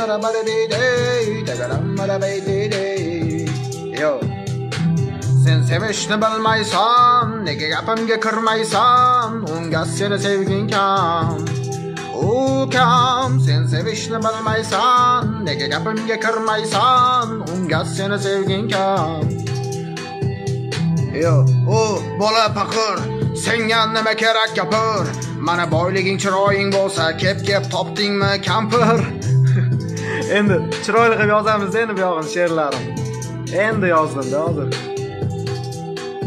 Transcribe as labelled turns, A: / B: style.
A: Yo. Sen sevishni bilmaysan, nega gapimga kirmaysan, unga seni sevging kam. U kam, sen sevishni bilmaysan, nega gapimga kirmaysan, unga seni sevging kam. Yo, o bola faqir, senga nima kerak gapir? Mana boyliging chiroying bo'lsa, kep topdingmi kampir? Endi chiroyli qilib yozamiz endi bu yog'ini she'rlarim. Endi yozdim hozir.